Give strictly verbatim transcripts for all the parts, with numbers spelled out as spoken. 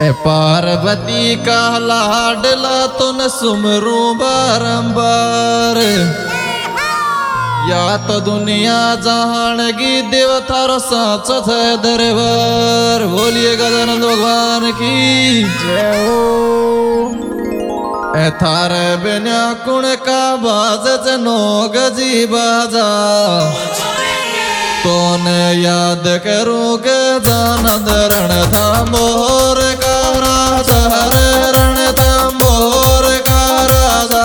पार्वती का लाडला तुन सुमरू बारंबार। या तो दुनिया जानेगी देव थारो साच है दरबार। बोलिए गजानन भगवान की जय हो। थारे बिना कुण का बाज जनो गजी बाजा। तोने याद करूँ गजानन रण थांबोर का राजा रे रण थांबोर का राजा।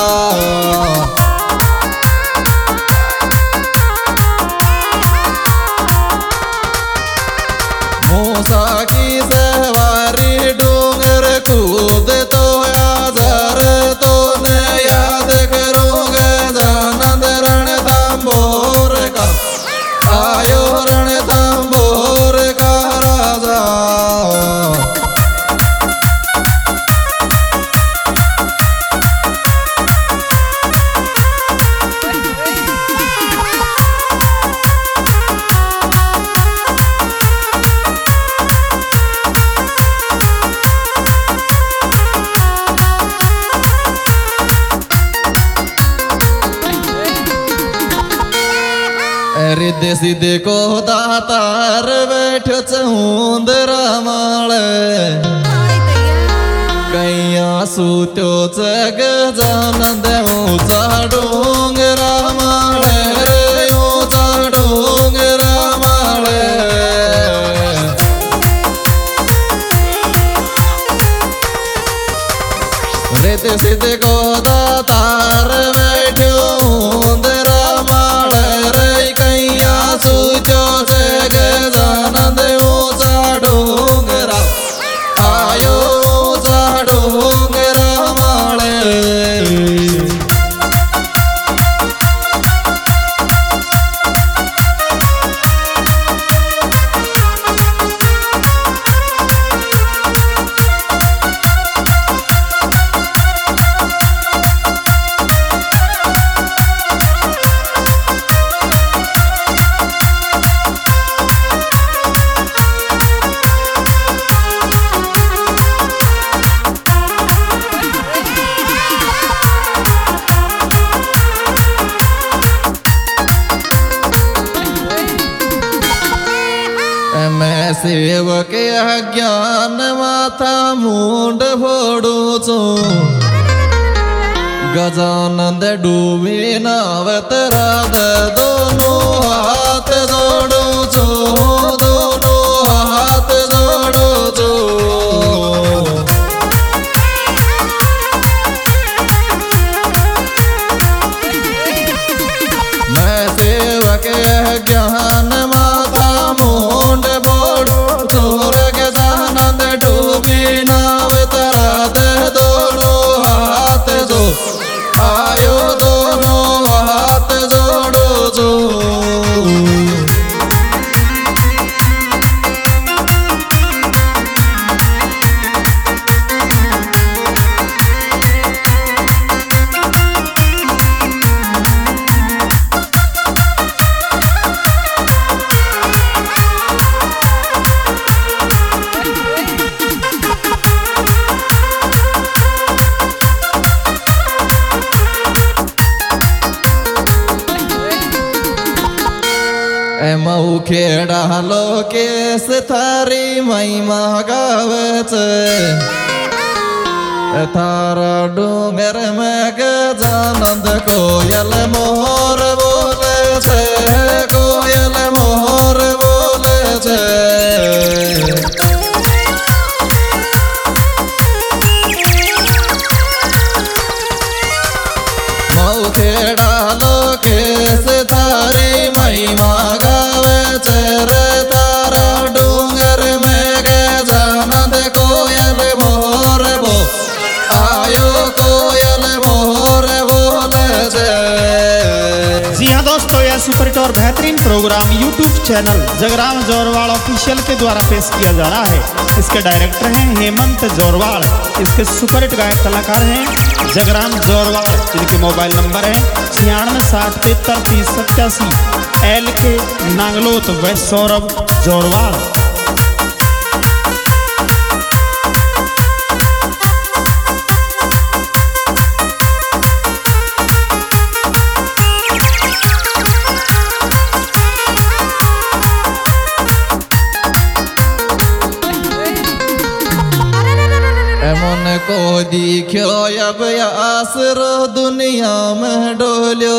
मूसा की सवारी डूंगर कूद तो यादर। तोने याद करूँ गजानन रण थांबोर का आयो रण थांबोर का राजा। रिद्धे सिद्धे को दातार बैठो चहुंदरा माळे। कैया सूत्यो जग जानंद ऊंचा डोंगरा माळे रे ऊंचा डोंगरा माळे। रिद्धे सिद्धे को दातार बैठो ऊंदरा माळे रे। कैया सूत्यो जग जानंद ऊंचा डोंगरा आयो ऊंचा डोंगरा माळे। मैं सेवक अज्ञान माथा मुंड फोड़ू छो। गजानंद डूबी नावत राध दोनों हाथ जोड़ू छो। दोनों हाथ जोड़ू छो। मैं सेवक अज्ञान माथा मुंड फोड़ू छोर गजानंद डूबी नावत राध दोनों हाथ जो आयो दोनों हाथ जोड़ो जो। मऊ खेड़ा लोकेश थारी महिमा गावे छे। थारा डूंगर में गजानंद कोयल मोर बोले छे। कोयल मोर बोले छे। मऊ खेड़ा लोकेश थारी महिमा गावे रे। तारा डूंगर में गजानंद कोयल मोर बो आयो कोयल मोर बोले छे। जी हाँ दोस्तों, यह सुपर हिट और बेहतरीन program YouTube channel Jagram Jorwal official के द्वारा पेश किया जा रहा है। इसके डायरेक्टर हैं हेमंत जोरवाल। इसके सुपर हिट गायक कलाकार हैं जगराम जोरवाल। इनके मोबाइल नंबर है छियानवे साठ तिहत्तर तीस सत्तासी। एल के नांगलोत व सौरभ जोरवाल। मन को दिखो अब आसरो दुनिया में डोलो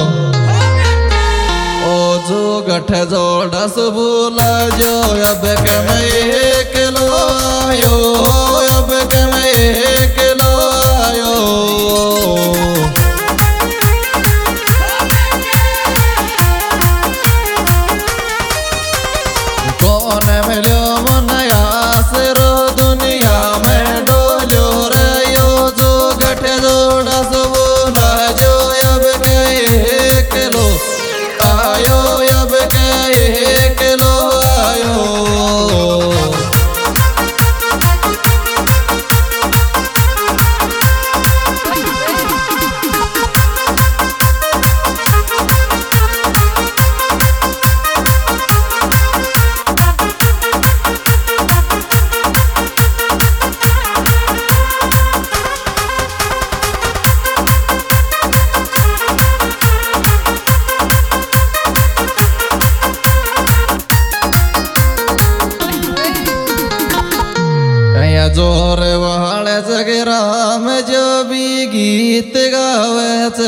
ओ जो गठ जोड़स बोला जो अब कम एक लो आयो अब कम एक लो आयो कौन मिलो मन आसरो दुनिया में डोलो रे यो जो गठ जोड़स बोला जो अब एक लो आयो अब एक लो आयो जोर वाले जगरा में जो भी गीत गावे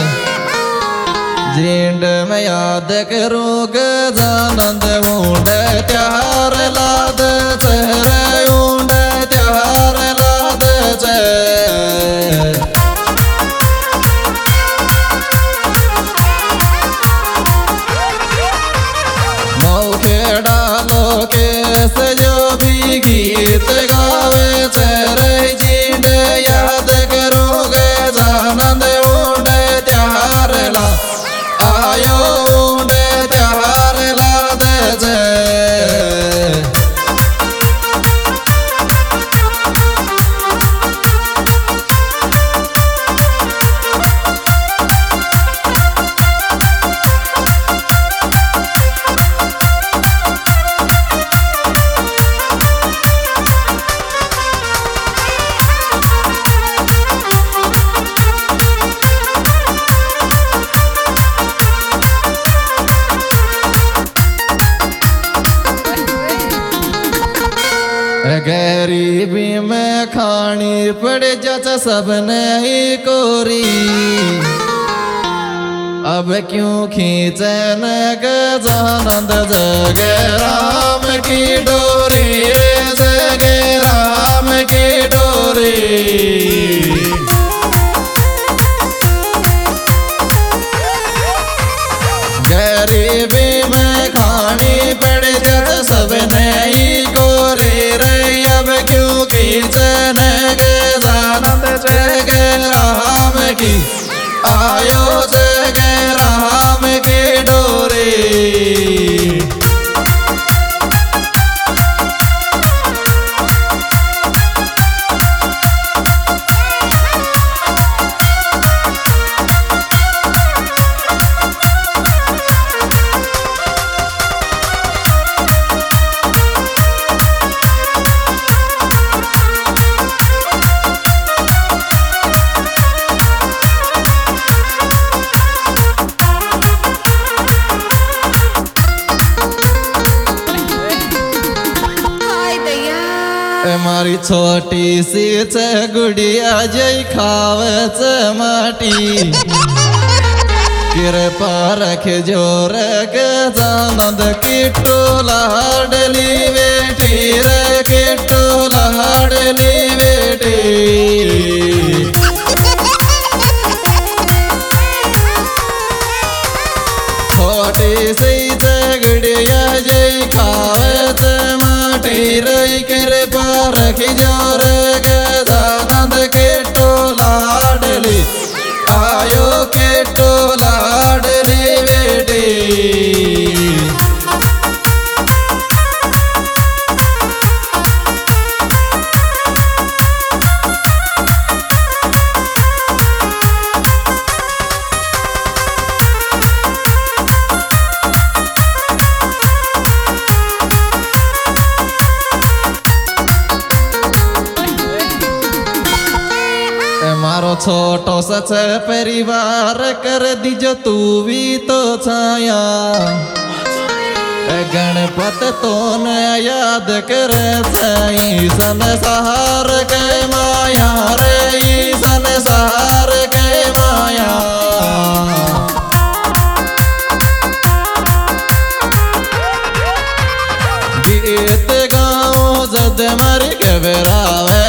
जिंड में याद करूँग जानंद ऊंड त्यार लाद चेहरे ऊंड त्यार लाद चे मौके डालो कैसे जो भी गीत गावे चेहरे जिंड याद करोगे जानंद ऊंड त्यार ला आयो ऊंड त्यार ला दे जे गरीबी में खानी पड़े जच सबने ही कोरी अब क्यों खींचे न जानंद जगे राम की डोरी जगे राम की डोरी गरीबी में खानी पड़े जच सबने ही कोरी अब क्यों खींचन गे जानंद जगे राम की आयो जगे राम की डोरी मारी छोटी सी च गुड़िया जय खावच माटी कृपा रख जोर के जानंद किट्टू लाडली बेटी रे किट्टू लाडली बेटी छोटी सी च गुड़िया जय खावच माटी रे कृपा रख जोर के जानंद किट्टू लाडली आयो किट्टू लाडली बेटी मारो छोटो सच परिवार कर दीजो तू भी तो छाया गण पत तो ने याद करे सही संसार के माया रे संसार के माया गीत गाओ जद मर के बेरावे